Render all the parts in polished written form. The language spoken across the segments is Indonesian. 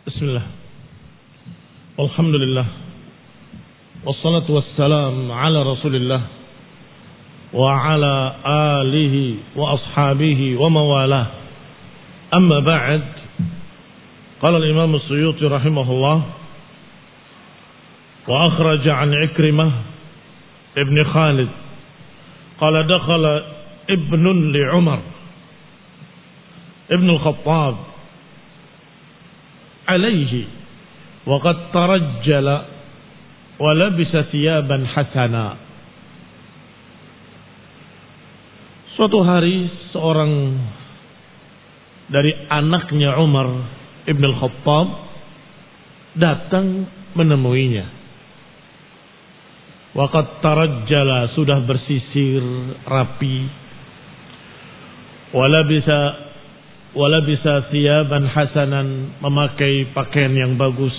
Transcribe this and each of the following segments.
Bismillah. Alhamdulillah. Wassalatu wassalam ala Rasulillah wa ala alihi wa ashabihi wa mawalah. Amma ba'd. Qala al-Imam As-Suyuti rahimahullah wa akhraja an Ikrimah ibn Khalid qala dakhala ibnun li Umar ibn al-Khattab عليه وقد ترجل ولبس ثيابا حسنا. Suatu hari seorang dari anaknya Umar ibn al-Khattab datang menemuinya. Waqad tarajjala, sudah bersisir rapi. Walabisa thiyaban hasanan, memakai pakaian yang bagus.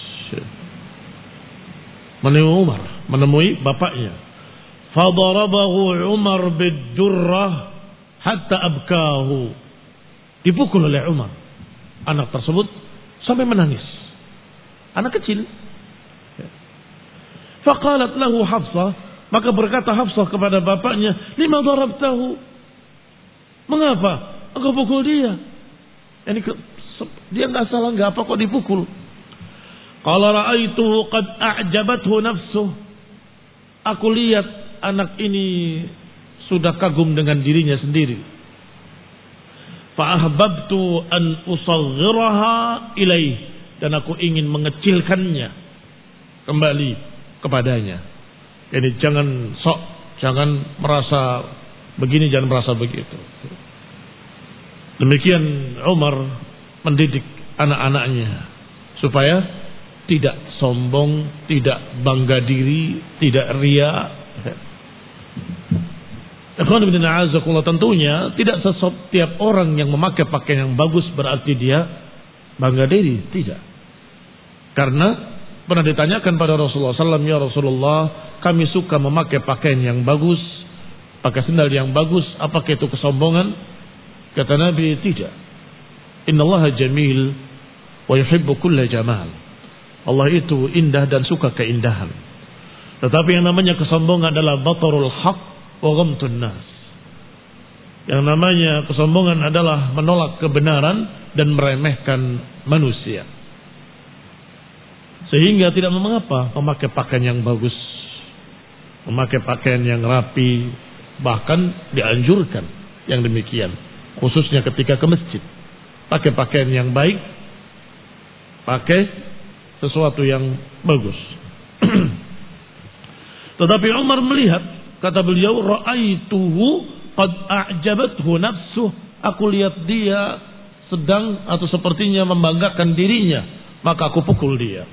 Menemui bapaknya. Fadarabahu Umar bid-durrah hatta abkahu. Dipukul oleh Umar anak tersebut sampai menangis. Anak kecil. Faqalat lahu Hafsah, maka berkata Hafsah kepada bapaknya, "Lima darabtahu?" Mengapa engkau pukul dia? Dia enggak salah, enggak apa kok dipukul. Qala ra'aituhu qad a'jabathu nafsuh. Aku lihat anak ini sudah kagum dengan dirinya sendiri. Fa ahbabtu an usaghiraha ilaih, dan aku ingin mengecilkannya kembali kepadanya. Jadi jangan merasa begini, jangan merasa begitu. Demikian Umar mendidik anak-anaknya supaya tidak sombong, tidak bangga diri, tidak ria. Tentunya tidak setiap orang yang memakai pakaian yang bagus berarti dia bangga diri, tidak. Karena pernah ditanyakan pada Rasulullah SAW, "Ya Rasulullah, kami suka memakai pakaian yang bagus, pakai sandal yang bagus, apakah itu kesombongan?" Kata Nabi, tidak. Innallaha jamil wa yuhibbu kulla jamal. Allah itu indah dan suka keindahan. Tetapi yang namanya kesombongan adalah batarul haq wa ghamtun nas. Yang namanya kesombongan adalah menolak kebenaran dan meremehkan manusia. Sehingga tidak mengapa memakai pakaian yang bagus, memakai pakaian yang rapi, bahkan dianjurkan yang demikian. Khususnya ketika ke masjid, pakai pakaian yang baik, pakai sesuatu yang bagus. Tetapi Umar melihat, kata beliau, ra'aituhu qad a'jabathu nafsuh. Aku lihat dia sedang atau sepertinya membanggakan dirinya, maka aku pukul dia.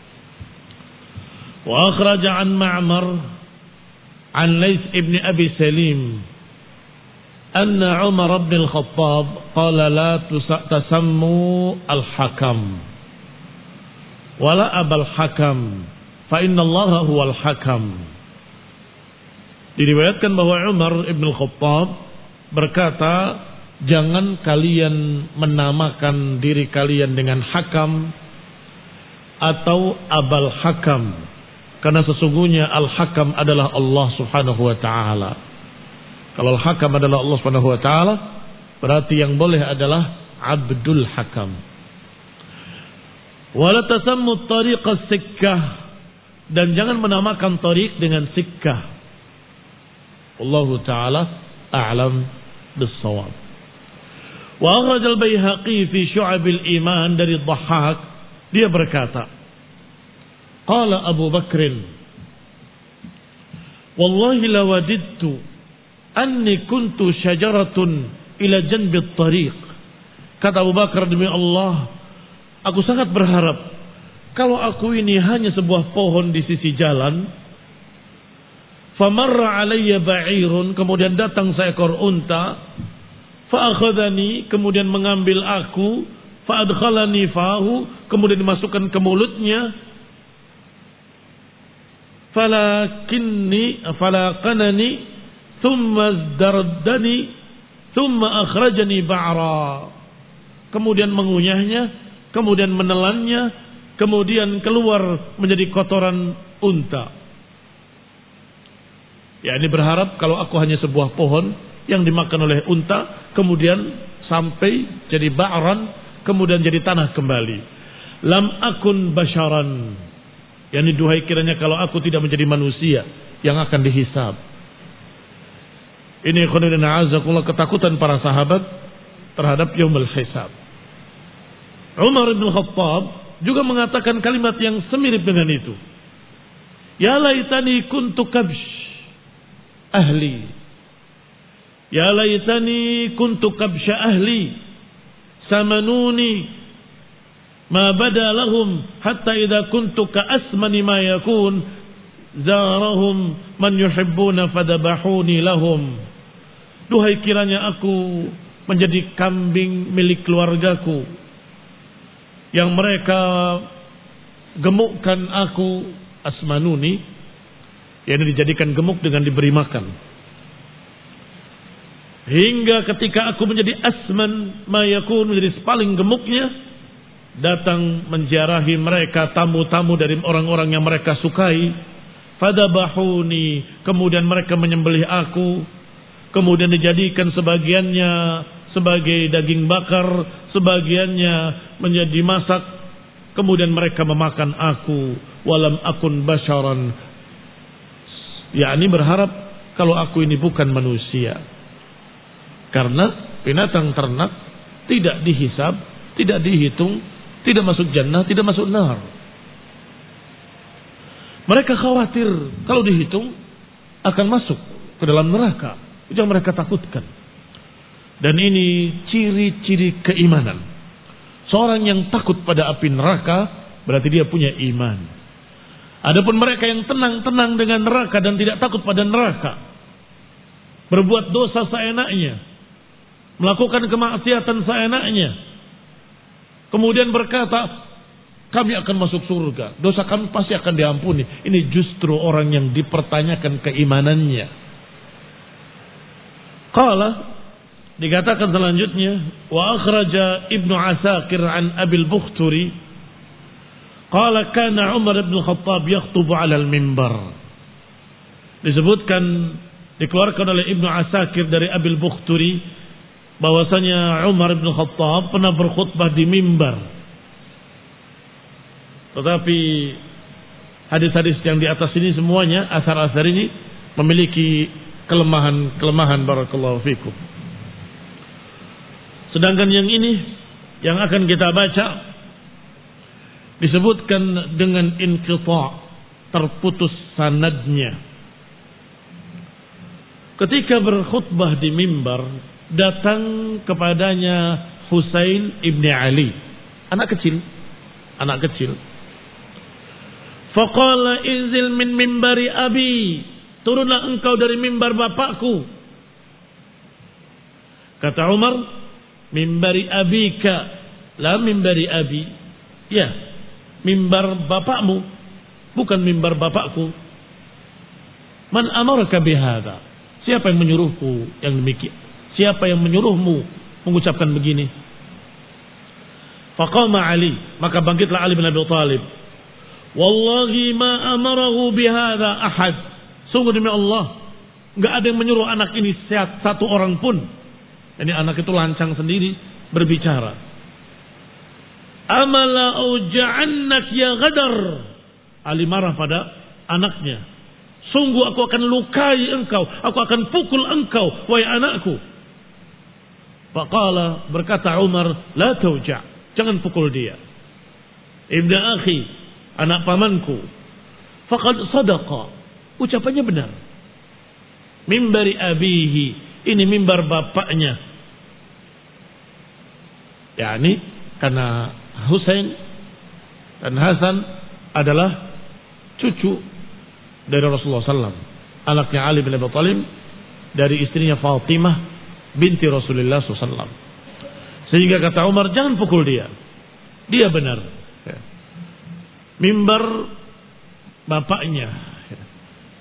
Wa akhraja an Ma'mar an Laits ibn Abi Salim anna Umar bin al-Khattab qala la tasammu al-hakam wala abal hakam fa inna Allah huwal hakam. Diriwayatkan bahwa Umar bin al-Khattab berkata, jangan kalian menamakan diri kalian dengan hakam atau abal hakam, karena sesungguhnya al-hakam adalah Allah Subhanahu wa taala. Kalau al-hakam adalah Allah Subhanahu wa taala, berarti yang boleh adalah abdul hakam. Wala tasammu tariqa sikkah, dan jangan menamakan tariq dengan sikkah. Wallahu taala a'lam bis-shawab. Wa akhraj al-Baihaqi fi Syu'ab al-Iman dari Dhahhak, dia berkata, qala Abu Bakr, wallahi lawadidtu anni kuntu syajaratun ila janbit tariq. Kata Abu Bakar, demi Allah, aku sangat berharap kalau aku ini hanya sebuah pohon di sisi jalan. Famarra alayya ba'irun, kemudian datang seekor unta. Fa'akhadhani, kemudian mengambil aku. Fa'adkhalani fahu, kemudian dimasukkan ke mulutnya. Falaqanani thumma dardani thumma akhrajani ba'ra, kemudian mengunyahnya, kemudian menelannya, kemudian keluar menjadi kotoran unta. Ya, ini berharap kalau aku hanya sebuah pohon yang dimakan oleh unta, kemudian sampai jadi ba'ran, kemudian jadi tanah kembali. Lam akun basyaran. Yani duhai kiranya kalau aku tidak menjadi manusia yang akan dihisab. Ini khonidina azakullah ketakutan para sahabat terhadap yaumul hisab. Umar bin Khattab juga mengatakan kalimat yang semirip dengan itu. Ya laitani kuntu kabsh ahli. Ya laitani kuntu kabsha ahli. Samanuni ma bada lahum hatta idza kuntu ka asmani ma yakun zarahum man yuhibbuna fadabahuni lahum. Duhai kiranya aku menjadi kambing milik keluargaku yang mereka gemukkan aku, asmanuni, yang dijadikan gemuk dengan diberi makan. Hingga ketika aku menjadi asman mayakun, menjadi paling gemuknya, datang menziarahi mereka tamu-tamu dari orang-orang yang mereka sukai. Fadabahuni, kemudian mereka menyembelih aku, kemudian dijadikan sebagiannya sebagai daging bakar, sebagiannya menjadi masak, kemudian mereka memakan aku. Walam akun basyaran, yakni berharap kalau aku ini bukan manusia, karena binatang ternak tidak dihisab, tidak dihitung, tidak masuk jannah, tidak masuk nar. Mereka khawatir kalau dihitung akan masuk ke dalam neraka. Itu yang mereka takutkan. Dan ini ciri-ciri keimanan. Seorang yang takut pada api neraka berarti dia punya iman. Adapun mereka yang tenang-tenang dengan neraka dan tidak takut pada neraka, berbuat dosa seenaknya, melakukan kemaksiatan seenaknya, kemudian berkata kami akan masuk surga, dosa kami pasti akan diampuni. Ini justru orang yang dipertanyakan keimanannya. Qala, dikatakan selanjutnya, wa akhraja Ibnu Asakir an Abil Bukhturi qala kana Umar bin Khattab yakhutubu 'ala al-mimbar. Disebutkan, dikeluarkan oleh Ibnu Asakir dari Abil Bukhturi bahwasanya Umar bin Khattab pernah berkhutbah di mimbar. Tetapi hadis-hadis yang di atas ini semuanya, asar-asar ini memiliki kelemahan-kelemahan, barakallahu fikum. Sedangkan yang ini yang akan kita baca disebutkan dengan inqita', terputus sanadnya. Ketika berkhutbah di mimbar, datang kepadanya Husain ibni Ali, anak kecil. Faqala inzil min mimbari abi, turunlah engkau dari mimbar bapakku. Kata Umar, mimbari abika, la mimbari abi. Ya, mimbar bapakmu, bukan mimbar bapakku. Man amaraka bihadza? Siapa yang menyuruhku yang demikian? Siapa yang menyuruhmu mengucapkan begini? Faqama Ali, maka bangkitlah Ali bin Abi Thalib. Wallahi ma amarahu bihadza ahad. Sungguh demi Allah, enggak ada yang menyuruh anak ini satu orang pun. Ini anak itu lancang sendiri berbicara. Amala auja'annak ya ghadar. Ali marah pada anaknya. Sungguh aku akan lukai engkau, aku akan pukul engkau, wahai anakku. Faqala, berkata Umar, la tauja', jangan pukul dia. Ibnu akhi, anak pamanku. Faqad sadaqa, ucapannya benar. Mimbari abihi, ini mimbar bapaknya. Yani karena Husain dan Hasan adalah cucu dari Rasulullah SAW, anaknya Ali bin Abi Thalib dari istrinya Fatimah binti Rasulullah SAW. Sehingga kata Umar, jangan pukul dia, dia benar. Mimbar bapaknya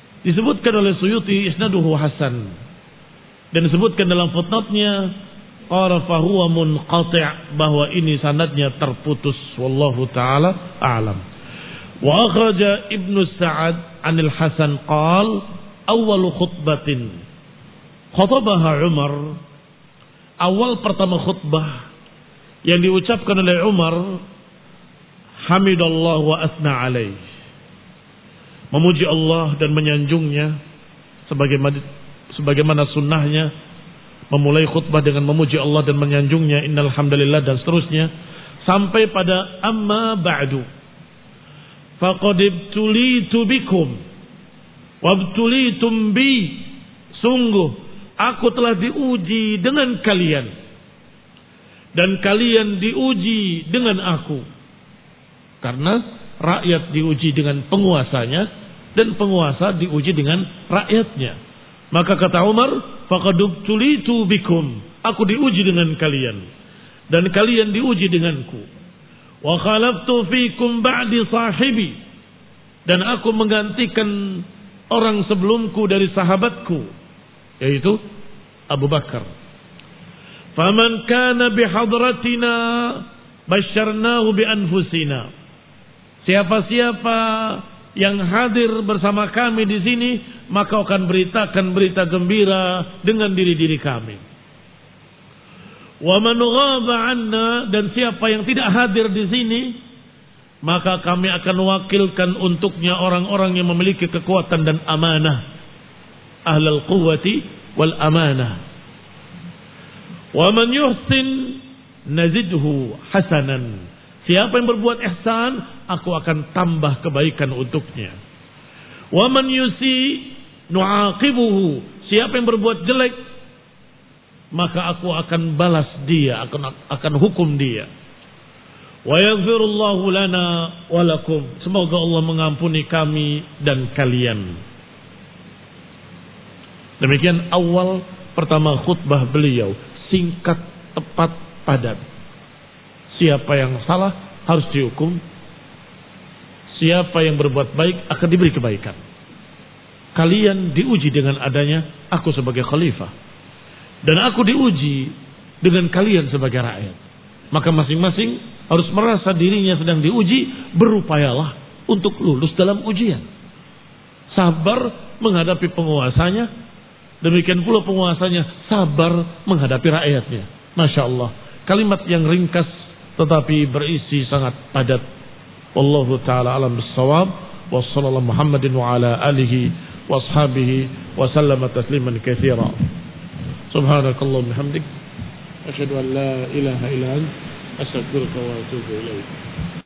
disebutkan oleh Suyuti isnaduhu hasan, dan disebutkan dalam footnote-nya Qala fahuwa munqati', bahwa ini sanadnya terputus. Wallahu taala a'lam. Wa akhraja Ibnu Sa'ad 'anil Hasan qala awwalu khutbatin khatabaha Umar, awal pertama khutbah yang diucapkan oleh Umar, hamidallah wa asna alaih, memuji Allah dan menyanjungnya, sebagaimana sunnahnya memulai khutbah dengan memuji Allah dan menyanjungnya, innal hamdalillah dan seterusnya, sampai pada amma ba'du faqad ibtulitu bikum wabtulitum bi, sungguh aku telah diuji dengan kalian dan kalian diuji dengan aku. Karena rakyat diuji dengan penguasanya dan penguasa diuji dengan rakyatnya. Maka kata Umar, faqad ubtulitu bikum, aku diuji dengan kalian dan kalian diuji denganku. Wa khalaftu fikum ba'di sahibi, dan aku menggantikan orang sebelumku dari sahabatku, yaitu Abu Bakar. Faman kana bihadratina basyarnahu bi anfusina, siapa-siapa yang hadir bersama kami di sini, maka akan beritakan berita gembira dengan diri-diri kami. Wa man ghaba 'anna, dan siapa yang tidak hadir di sini, maka kami akan wakilkan untuknya orang-orang yang memiliki kekuatan dan amanah, ahlul quwwati wal amanah. Wa man yuhsin nazidhu hasanan, siapa yang berbuat ihsan, aku akan tambah kebaikan untuknya. Wa man yusi nu'aqibuhu, siapa yang berbuat jelek, maka aku akan balas dia, akan hukum dia. Wa yaghfirullahu lana wa lakum, semoga Allah mengampuni kami dan kalian. Demikian awal pertama khutbah beliau, singkat, tepat, padat. Siapa yang salah harus dihukum, siapa yang berbuat baik akan diberi kebaikan. Kalian diuji dengan adanya aku sebagai khalifah, dan aku diuji dengan kalian sebagai rakyat. Maka masing-masing harus merasa dirinya sedang diuji, berupayalah untuk lulus dalam ujian. Sabar menghadapi penguasanya, demikian pula penguasanya sabar menghadapi rakyatnya. Masya Allah, kalimat yang ringkas tetapi berisi sangat padat. Wallahu ta'ala alam bissawab. Wa sallallahu Muhammadin wa ala alihi wa ashabihi wa sallama tasliman katsira. Subhanakallahumma bihamdik, asyhadu an la ilaha illa anta, astaghfiruka wa atubu ilaik.